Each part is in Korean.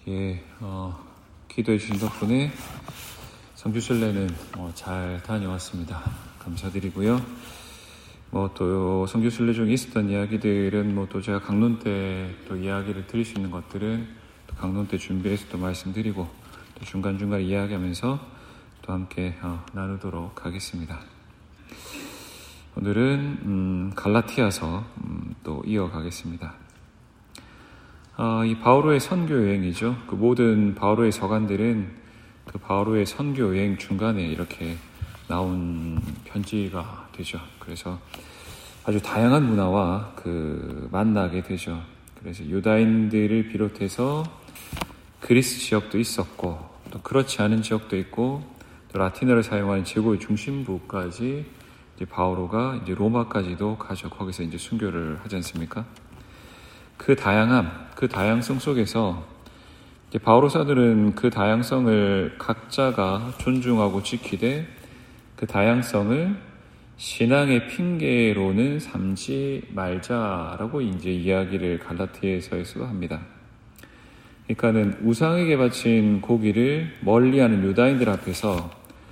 기도해 주신 덕분에 성교순례는 잘 다녀왔습니다. 감사드리고요. 또 성교순례 중에 있었던 이야기들은 또 제가 강론 때 또 이야기를 드릴 수 있는 것들은 또 강론 때 준비해서 또 말씀드리고 또 중간중간 이야기하면서 또 함께 나누도록 하겠습니다. 오늘은 갈라티아서 또 이어가겠습니다. 이 바오로의 선교 여행이죠. 그 모든 바오로의 서간들은 그 바오로의 선교 여행 중간에 이렇게 나온 편지가 되죠. 그래서 아주 다양한 문화와 만나게 되죠. 그래서 유다인들을 비롯해서 그리스 지역도 있었고 또 그렇지 않은 지역도 있고 또 라틴어를 사용하는 제국의 중심부까지 이제 바오로가 이제 로마까지도 가죠. 거기서 이제 순교를 하지 않습니까? 그 다양성 속에서 이제 바오로 사도는 그 다양성을 각자가 존중하고 지키되 그 다양성을 신앙의 핑계로는 삼지 말자라고 이제 이야기를 갈라티아서에서도 합니다. 그러니까는 우상에게 바친 고기를 멀리하는 유다인들 앞에서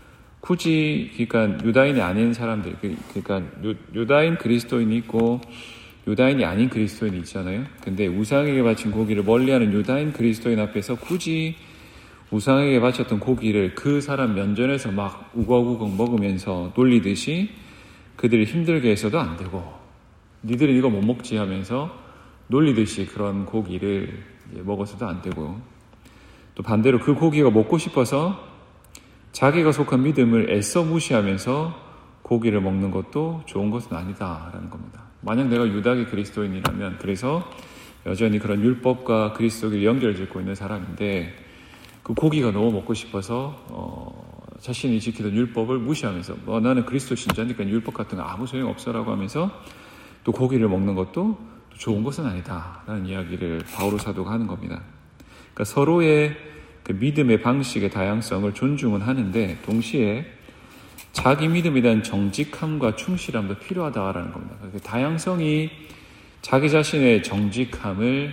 굳이 그러니까 유다인이 아닌 사람들, 그러니까 유다인 그리스도인이 있고 유다인이 아닌 그리스도인이 있잖아요. 근데 우상에게 바친 고기를 멀리하는 유다인 그리스도인 앞에서 굳이 우상에게 바쳤던 고기를 그 사람 면전에서 막 우걱우걱 먹으면서 놀리듯이 그들을 힘들게 해서도 안 되고, 니들은 이거 못 먹지 하면서 놀리듯이 그런 고기를 먹어서도 안 되고, 또 반대로 그 고기가 먹고 싶어서 자기가 속한 믿음을 애써 무시하면서 고기를 먹는 것도 좋은 것은 아니다라는 겁니다. 만약 내가 유다계 그리스도인이라면, 그래서 여전히 그런 율법과 그리스도를 연결짓고 있는 사람인데 그 고기가 너무 먹고 싶어서 자신이 지키던 율법을 무시하면서 나는 그리스도 신자니까 율법 같은 거 아무 소용없어라고 하면서 또 고기를 먹는 것도 좋은 것은 아니다라는 이야기를 바오로 사도가 하는 겁니다. 그러니까 서로의 그 믿음의 방식의 다양성을 존중은 하는데 동시에 자기 믿음에 대한 정직함과 충실함도 필요하다라는 겁니다. 그 다양성이 자기 자신의 정직함을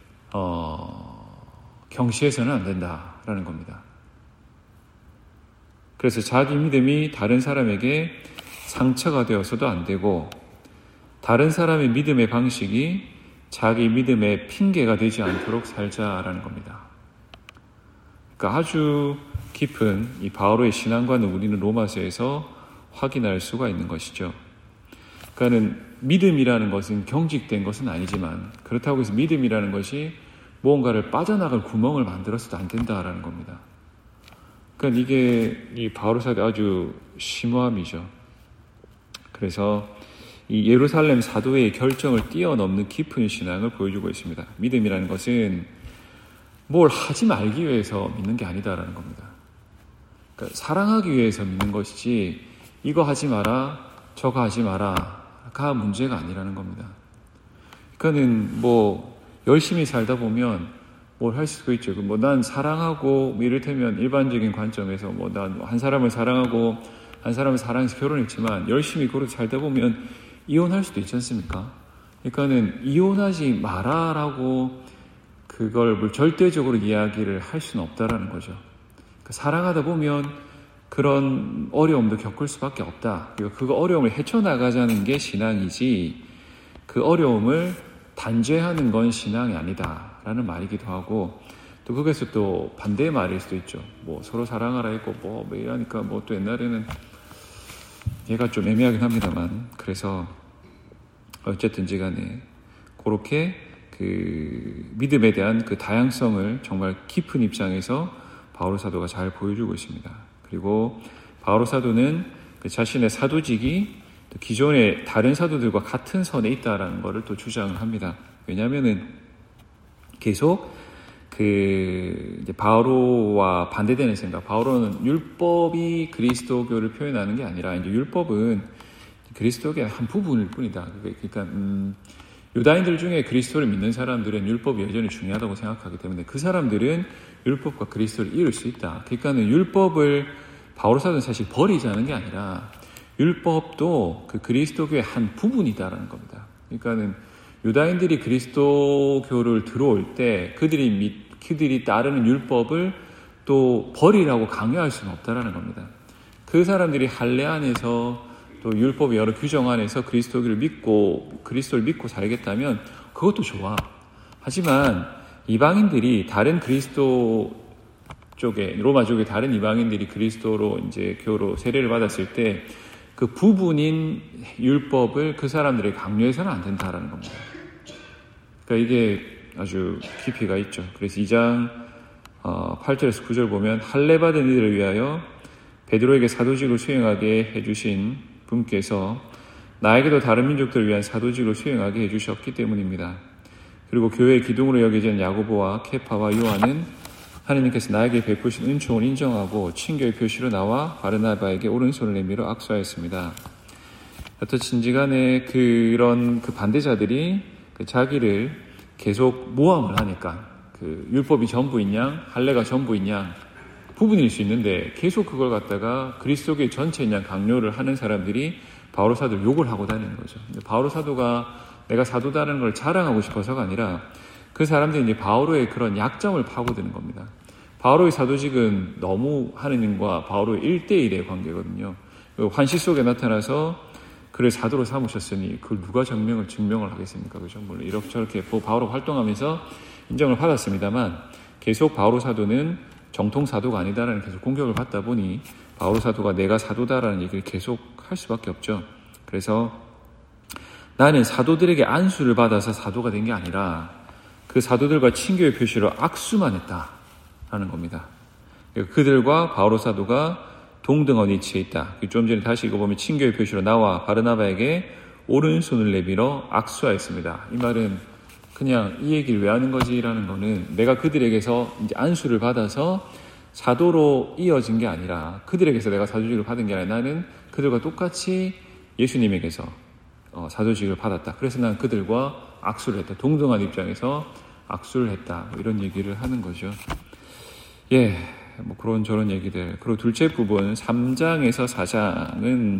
경시해서는 안 된다라는 겁니다. 그래서 자기 믿음이 다른 사람에게 상처가 되어서도 안 되고 다른 사람의 믿음의 방식이 자기 믿음의 핑계가 되지 않도록 살자라는 겁니다. 그러니까 아주 깊은 이 바오로의 신앙관을 우리는 로마서에서 확인할 수가 있는 것이죠. 그러니까는 믿음이라는 것은 경직된 것은 아니지만 그렇다고 해서 믿음이라는 것이 무언가를 빠져나갈 구멍을 만들어서도 안 된다라는 겁니다. 그러니까 이게 이 바오로 사도의 아주 심오함이죠. 그래서 이 예루살렘 사도의 결정을 뛰어넘는 깊은 신앙을 보여주고 있습니다. 믿음이라는 것은 뭘 하지 말기 위해서 믿는 게 아니다라는 겁니다. 그러니까 사랑하기 위해서 믿는 것이지 이거 하지 마라 저거 하지 마라가 문제가 아니라는 겁니다. 그러니까는 열심히 살다 보면 뭘 할 수도 있죠. 난 사랑하고 이를테면 일반적인 관점에서 난 한 사람을 사랑하고 한 사람을 사랑해서 결혼했지만 열심히 그렇게 살다 보면 이혼할 수도 있지 않습니까? 그러니까는 이혼하지 마라라고 그걸 절대적으로 이야기를 할 수는 없다라는 거죠. 그러니까 사랑하다 보면 그런 어려움도 겪을 수밖에 없다. 그러니까 그 어려움을 헤쳐나가자는 게 신앙이지 그 어려움을 단죄하는 건 신앙이 아니다라는 말이기도 하고 또 거기서 또 반대의 말일 수도 있죠. 서로 사랑하라 했고 이러니까 또 옛날에는 얘가 좀 애매하긴 합니다만 그래서 어쨌든지 간에 그렇게 그 믿음에 대한 그 다양성을 정말 깊은 입장에서 바오로 사도가 잘 보여주고 있습니다. 그리고 바오로 사도는 그 자신의 사도직이 기존의 다른 사도들과 같은 선에 있다라는 것을 또 주장을 합니다. 왜냐하면은 계속 이제 바오로와 반대되는 생각. 바오로는 율법이 그리스도교를 표현하는 게 아니라 이제 율법은 그리스도교의 한 부분일 뿐이다. 그러니까 유다인들 중에 그리스도를 믿는 사람들은 율법이 여전히 중요하다고 생각하기 때문에 그 사람들은 율법과 그리스도를 이룰 수 있다. 그러니까는 율법을 바오로 사도는 사실 버리자는 게 아니라 율법도 그 그리스도교의 한 부분이다라는 겁니다. 그러니까는 유다인들이 그리스도교를 들어올 때 그들이 그들이 따르는 율법을 또 버리라고 강요할 수는 없다라는 겁니다. 그 사람들이 할례 안에서 또 율법의 여러 규정 안에서 그리스도를 믿고 살겠다면 그것도 좋아. 하지만 이방인들이 다른 그리스도 쪽에, 로마 쪽에 다른 이방인들이 그리스도로 이제 교로 세례를 받았을 때 그 부분인 율법을 그 사람들에게 강요해서는 안 된다라는 겁니다. 그러니까 이게 아주 깊이가 있죠. 그래서 2장 8절에서 9절 보면 할례 받은 이들을 위하여 베드로에게 사도직을 수행하게 해주신 분께서 나에게도 다른 민족들을 위한 사도직을 수행하게 해주셨기 때문입니다. 그리고 교회의 기둥으로 여겨진 야고보와 케파와 요한은 하느님께서 나에게 베푸신 은총을 인정하고 친교의 표시로 나와 바르나바에게 오른손을 내밀어 악수하였습니다. 어떠친지간에 그런 반대자들이 자기를 계속 모함을 하니까 율법이 전부인 양, 할례가 전부인 양 부분일 수 있는데 계속 그걸 갖다가 그리스도교의 전체인 양 강요를 하는 사람들이 바오로 사도를 욕을 하고 다니는 거죠. 바오로 사도가 내가 사도다라는 걸 자랑하고 싶어서가 아니라 그 사람들이 이제 바오로의 그런 약점을 파고드는 겁니다. 바오로의 사도직은 너무 하느님과 바오로의 1대1의 관계거든요. 환시 속에 나타나서 그를 사도로 삼으셨으니 그걸 누가 증명을 하겠습니까? 그죠? 물론 이렇게 바오로가 활동하면서 인정을 받았습니다만 계속 바오로 사도는 정통 사도가 아니다라는 계속 공격을 받다 보니 바오로 사도가 내가 사도다라는 얘기를 계속 할 수밖에 없죠. 그래서 나는 사도들에게 안수를 받아서 사도가 된 게 아니라 그 사도들과 친교의 표시로 악수만 했다라는 겁니다. 그들과 바오로 사도가 동등한 위치에 있다. 좀 전에 다시 읽어보면 친교의 표시로 나와 바르나바에게 오른손을 내밀어 악수하였습니다. 이 말은 그냥 이 얘기를 왜 하는 거지라는 거는 내가 그들에게서 이제 안수를 받아서 사도로 이어진 게 아니라 그들에게서 내가 사도직을 받은 게 아니라 나는 그들과 똑같이 예수님에게서 사도직을 받았다. 그래서 난 그들과 악수를 했다. 동등한 입장에서 악수를 했다. 이런 얘기를 하는 거죠. 예, 그런 저런 얘기들. 그리고 둘째 부분 3장에서 4장은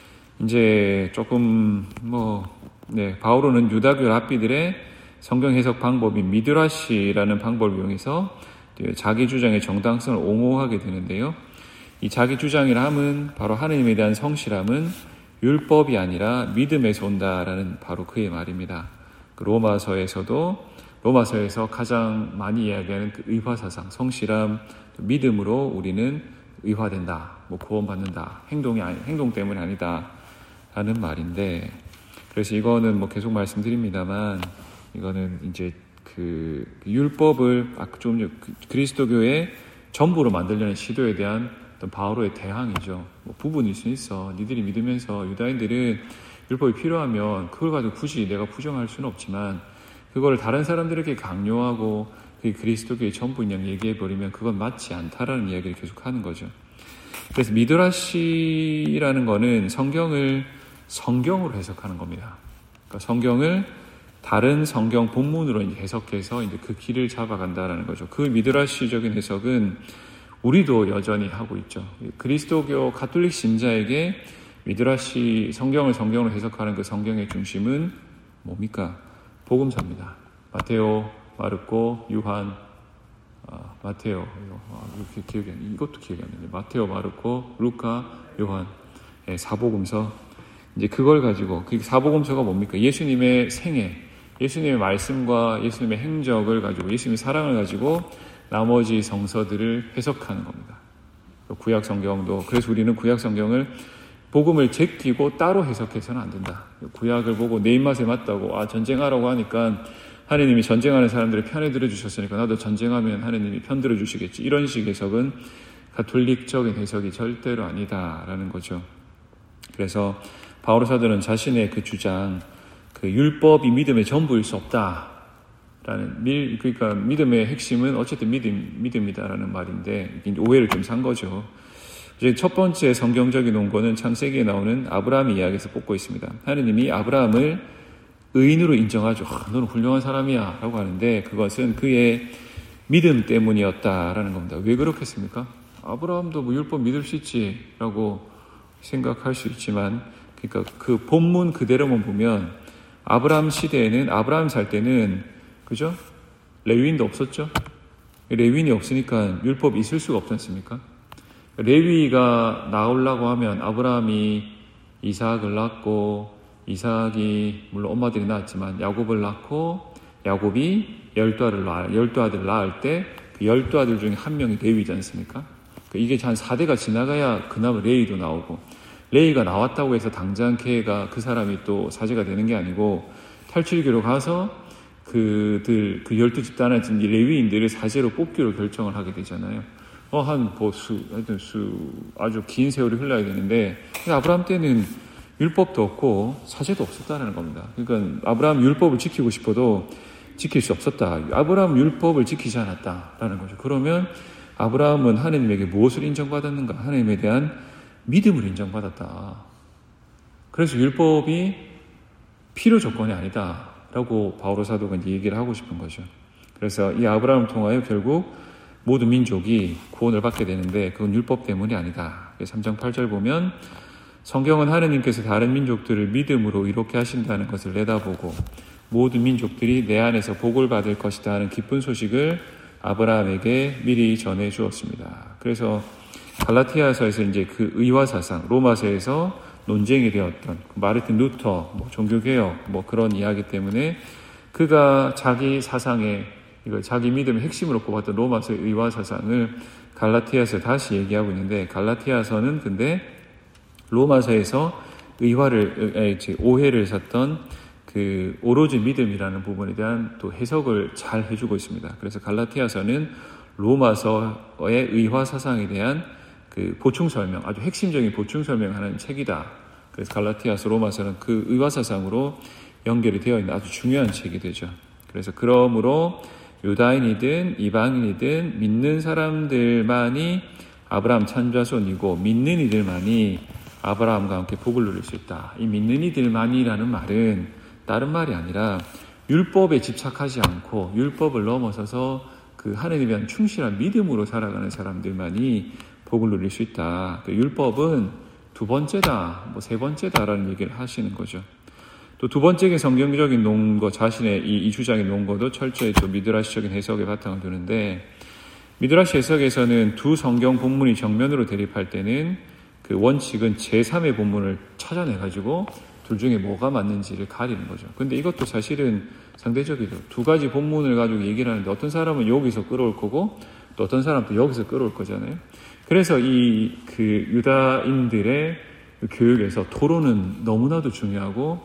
이제 조금 바오로는 유다교 랍비들의 성경 해석 방법인 미드라시라는 방법을 이용해서 자기 주장의 정당성을 옹호하게 되는데요. 이 자기 주장이라 함은 바로 하느님에 대한 성실함은 율법이 아니라 믿음에서 온다라는 바로 그의 말입니다. 로마서에서 가장 많이 이야기하는 그 의화사상, 성실함, 믿음으로 우리는 의화된다, 구원받는다, 행동 때문이 아니다 라는 말인데, 그래서 이거는 계속 말씀드립니다만 이거는 이제 그 율법을 좀 그리스도교의 전부로 만들려는 시도에 대한 어떤 바오로의 대항이죠. 부분일 수 있어. 니들이 믿으면서 유다인들은 율법이 필요하면 그걸 가지고 굳이 내가 부정할 수는 없지만 그걸 다른 사람들에게 강요하고 그 그리스도교의 전부인 양 얘기해버리면 그건 맞지 않다라는 이야기를 계속 하는 거죠. 그래서 미드라시라는 거는 성경을 성경으로 해석하는 겁니다. 그러니까 성경을 다른 성경 본문으로 해석해서 이제 그 길을 잡아간다라는 거죠. 그 미드라시적인 해석은 우리도 여전히 하고 있죠. 그리스도교 가톨릭 신자에게 미드라시 성경으로 해석하는 그 성경의 중심은 뭡니까? 복음서입니다. 마테오, 마르코, 요한, 마테오, 이것도 기억이 안 나는데 마테오, 마르코, 루카, 요한, 사복음서. 이제 그걸 가지고 그 사복음서가 뭡니까? 예수님의 생애, 예수님의 말씀과 예수님의 행적을 가지고 예수님의 사랑을 가지고 나머지 성서들을 해석하는 겁니다. 구약 성경도 그래서 우리는 구약 성경을 복음을 제끼고 따로 해석해서는 안 된다. 구약을 보고 내 입맛에 맞다고 전쟁하라고 하니까 하느님이 전쟁하는 사람들의 편에 들어주셨으니까 나도 전쟁하면 하느님이 편 들어주시겠지. 이런 식의 해석은 가톨릭적인 해석이 절대로 아니다라는 거죠. 그래서 바오로 사도는 자신의 그 주장, 그 율법이 믿음의 전부일 수 없다라는 그러니까 믿음의 핵심은 어쨌든 믿음이다라는 말인데 오해를 좀 산 거죠. 이제 첫 번째 성경적인 논거는 창세기에 나오는 아브라함 이야기에서 뽑고 있습니다. 하느님이 아브라함을 의인으로 인정하죠. 너는 훌륭한 사람이야 라고 하는데 그것은 그의 믿음 때문이었다라는 겁니다. 왜 그렇겠습니까? 아브라함도 율법 믿을 수 있지 라고 생각할 수 있지만 그러니까 그 본문 그대로만 보면 아브라함 시대에는 아브라함 살 때는 그죠? 레위인도 없었죠. 레위인이 없으니까 율법이 있을 수가 없지 않습니까? 레위가 나오려고 하면 아브라함이 이삭을 낳고, 이삭이 물론 엄마들이 낳았지만 야곱을 낳고, 야곱이 12아들을 낳을 때 그 12아들 중에 한 명이 레위지 않습니까? 이게 한 4대가 지나가야 그나마 레위도 나오고, 레위가 나왔다고 해서 당장 걔가 그 사람이 또 사제가 되는 게 아니고, 탈출기로 가서 그 12집단의 레위인들을 사제로 뽑기로 결정을 하게 되잖아요. 아주 긴 세월이 흘러야 되는데, 아브라함 때는 율법도 없고 사제도 없었다는 겁니다. 그러니까 아브라함 율법을 지키고 싶어도 지킬 수 없었다. 아브라함 율법을 지키지 않았다라는 거죠. 그러면 아브라함은 하나님에게 무엇을 인정받았는가? 하나님에 대한 믿음을 인정받았다. 그래서 율법이 필요 조건이 아니다라고 바오로 사도가 얘기를 하고 싶은 거죠. 그래서 이 아브라함을 통하여 결국 모든 민족이 구원을 받게 되는데 그건 율법 때문이 아니다. 3장 8절 보면 성경은 하느님께서 다른 민족들을 믿음으로 이롭게 하신다는 것을 내다보고 모든 민족들이 내 안에서 복을 받을 것이다 하는 기쁜 소식을 아브라함에게 미리 전해 주었습니다. 그래서 갈라티아서에서 이제 그 의화 사상, 로마서에서 논쟁이 되었던 마르틴 루터, 종교개혁, 그런 이야기 때문에 그가 자기 사상의, 자기 믿음의 핵심으로 꼽았던 로마서의 의화 사상을 갈라티아서에 다시 얘기하고 있는데, 갈라티아서는 근데 로마서에서 오해를 샀던 그 오로지 믿음이라는 부분에 대한 또 해석을 잘 해주고 있습니다. 그래서 갈라티아서는 로마서의 의화 사상에 대한 그 보충 설명, 아주 핵심적인 보충 설명하는 책이다. 그래서 갈라티아서, 로마서는 그 의화 사상으로 연결이 되어 있는 아주 중요한 책이 되죠. 그래서 그러므로 유다인이든 이방인이든 믿는 사람들만이 아브라함 참자손이고 믿는 이들만이 아브라함과 함께 복을 누릴 수 있다. 이 믿는 이들만이라는 말은 다른 말이 아니라 율법에 집착하지 않고 율법을 넘어서서 그 하나님에 대한 충실한 믿음으로 살아가는 사람들만이 복을 누릴 수 있다. 율법은 두 번째다, 세 번째다라는 얘기를 하시는 거죠. 또 두 번째 성경적인 논거, 자신의 이 주장의 논거도 철저히 또 미드라시적인 해석에 바탕을 두는데, 미드라시 해석에서는 두 성경 본문이 정면으로 대립할 때는 그 원칙은 제3의 본문을 찾아내가지고 둘 중에 뭐가 맞는지를 가리는 거죠. 근데 이것도 사실은 상대적이죠. 두 가지 본문을 가지고 얘기를 하는데 어떤 사람은 여기서 끌어올 거고 또 어떤 사람은 또 여기서 끌어올 거잖아요. 그래서 그 유다인들의 교육에서 토론은 너무나도 중요하고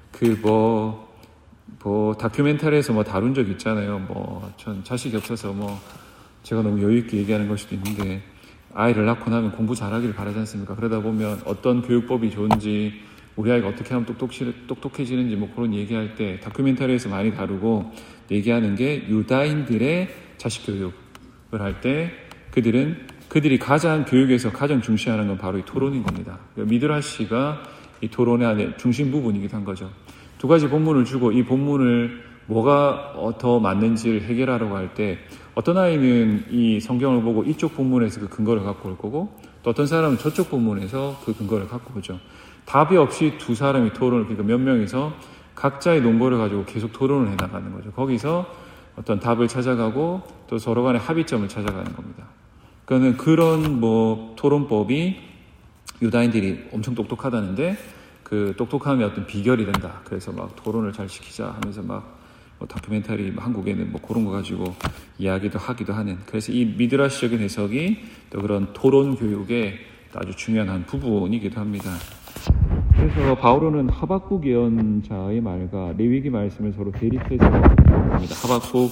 다큐멘터리에서 다룬 적 있잖아요. 전 자식이 없어서 제가 너무 여유있게 얘기하는 걸 수도 있는데 아이를 낳고 나면 공부 잘하기를 바라지 않습니까? 그러다 보면 어떤 교육법이 좋은지 우리 아이가 어떻게 하면 똑똑해지는지 그런 얘기할 때 다큐멘터리에서 많이 다루고 얘기하는 게 유다인들의 자식 교육을 할 때 그들이 가장 교육에서 가장 중시하는 건 바로 이 토론인 겁니다. 미드라시가 이 토론의 안에 중심 부분이기도 한 거죠. 두 가지 본문을 주고 이 본문을 뭐가 더 맞는지를 해결하려고 할 때 어떤 아이는 이 성경을 보고 이쪽 본문에서 그 근거를 갖고 올 거고 또 어떤 사람은 저쪽 본문에서 그 근거를 갖고 오죠. 답이 없이 두 사람이 그러니까 몇 명이서 각자의 논거를 가지고 계속 토론을 해나가는 거죠. 거기서 어떤 답을 찾아가고 또 서로 간의 합의점을 찾아가는 겁니다. 그러니까 그런 토론법이 유다인들이 엄청 똑똑하다는데 그 똑똑함이 어떤 비결이 된다. 그래서 토론을 잘 시키자 하면서 다큐멘터리 한국에는 그런 거 가지고 이야기도 하기도 하는. 그래서 이 미드라시적인 해석이 또 그런 토론 교육의 아주 중요한 한 부분이기도 합니다. 그래서 바오로는 하박국 예언자의 말과 레위기 말씀을 서로 대립해서 합니다. 하박국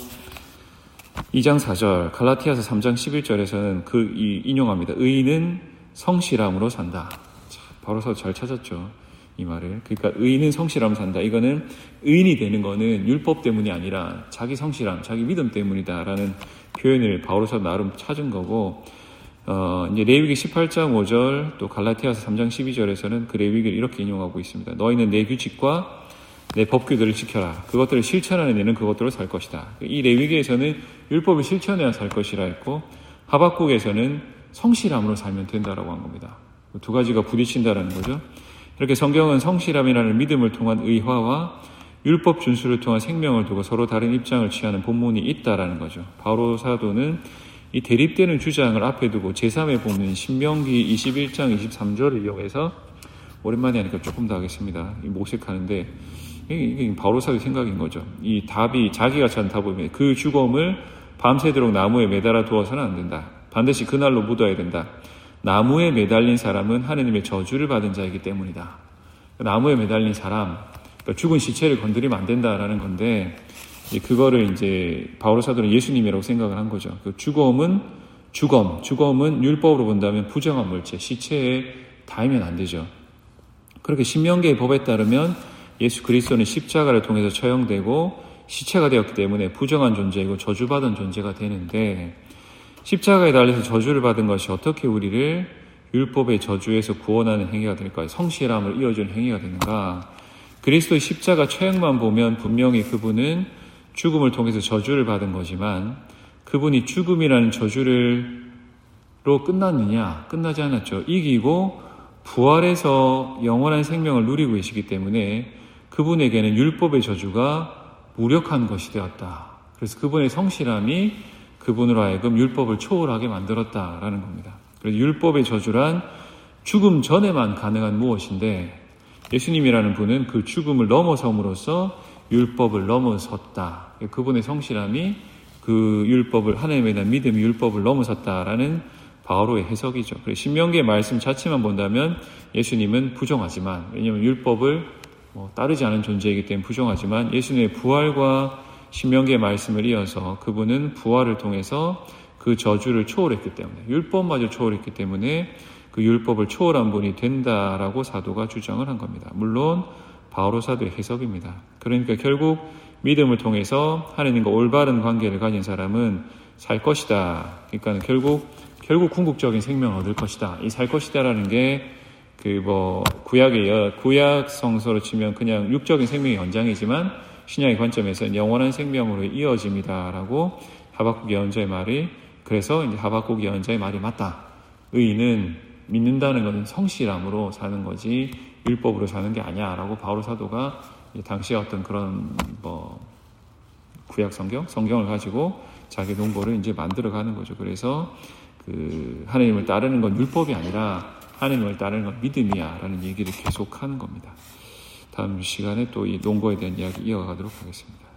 2장 4절, 갈라티아서 3장 11절에서는 인용합니다. 의인은 성실함으로 산다. 바오로서 잘 찾았죠. 이 말을. 그러니까 의인은 성실함으로 산다. 이거는 의인이 되는 거는 율법 때문이 아니라 자기 성실함, 자기 믿음 때문이다라는 표현을 바오로서 나름 찾은 거고, 이제 레위기 18장 5절 또 갈라티아서 3장 12절에서는 그 레위기를 이렇게 인용하고 있습니다. 너희는 내 규칙과 내 법규들을 지켜라. 그것들을 실천하는 이는 그것들로 살 것이다. 이 레위기에서는 율법을 실천해야 살 것이라 했고 하박국에서는 성실함으로 살면 된다라고 한 겁니다. 두 가지가 부딪힌다라는 거죠. 이렇게 성경은 성실함이라는 믿음을 통한 의화와 율법 준수를 통한 생명을 두고 서로 다른 입장을 취하는 본문이 있다라는 거죠. 바로 사도는 이 대립되는 주장을 앞에 두고 제3의 본문 신명기 21장 23절을 이용해서 오랜만에 하니까 조금 더 하겠습니다. 모색하는데 이게 바로 사도의 생각인 거죠. 이 답이 자기가 찾은 답이면 그 죽음을 밤새도록 나무에 매달아 두어서는 안 된다. 반드시 그날로 묻어야 된다. 나무에 매달린 사람은 하느님의 저주를 받은 자이기 때문이다. 나무에 매달린 사람, 그러니까 죽은 시체를 건드리면 안 된다라는 건데, 그거를 이제 바오로 사도는 예수님이라고 생각을 한 거죠. 그 죽음은 율법으로 본다면 부정한 물체, 시체에 닿으면 안 되죠. 그렇게 신명기의 법에 따르면 예수 그리스도는 십자가를 통해서 처형되고 시체가 되었기 때문에 부정한 존재이고 저주받은 존재가 되는데, 십자가에 달려서 저주를 받은 것이 어떻게 우리를 율법의 저주에서 구원하는 행위가 될까요? 성실함을 이어주는 행위가 되는가? 그리스도의 십자가 처형만 보면 분명히 그분은 죽음을 통해서 저주를 받은 거지만 그분이 죽음이라는 저주로 끝났느냐? 끝나지 않았죠. 이기고 부활해서 영원한 생명을 누리고 계시기 때문에 그분에게는 율법의 저주가 무력한 것이 되었다. 그래서 그분의 성실함이 그분으로 하여금 율법을 초월하게 만들었다라는 겁니다. 그래서 율법의 저주란 죽음 전에만 가능한 무엇인데 예수님이라는 분은 그 죽음을 넘어섬으로써 율법을 넘어섰다. 그분의 성실함이 그 율법을, 하나님에 대한 믿음이 율법을 넘어섰다라는 바오로의 해석이죠. 그래서 신명기의 말씀 자체만 본다면 예수님은 부정하지만, 왜냐하면 율법을 따르지 않은 존재이기 때문에 부정하지만 예수님의 부활과 신명기의 말씀을 이어서 그분은 부활을 통해서 그 저주를 초월했기 때문에, 율법마저 초월했기 때문에 그 율법을 초월한 분이 된다라고 사도가 주장을 한 겁니다. 물론 바오로 사도의 해석입니다. 그러니까 결국 믿음을 통해서 하나님과 올바른 관계를 가진 사람은 살 것이다. 그러니까 결국 궁극적인 생명을 얻을 것이다. 이 살 것이다라는 게 구약 성서로 치면 그냥 육적인 생명의 연장이지만 신약의 관점에서는 영원한 생명으로 이어집니다라고 하박국 예언자의 말이, 그래서 이제 하박국 예언자의 말이 맞다. 의인은 믿는다는 것은 성실함으로 사는 거지 율법으로 사는 게 아니야라고 바오로 사도가 당시에 어떤 그런 구약 성경을 가지고 자기 논거를 이제 만들어가는 거죠. 그래서 하나님을 따르는 건 율법이 아니라 하나님을 따르는 건 믿음이야라는 얘기를 계속하는 겁니다. 다음 시간에 또 이 논거에 대한 이야기 이어가도록 하겠습니다.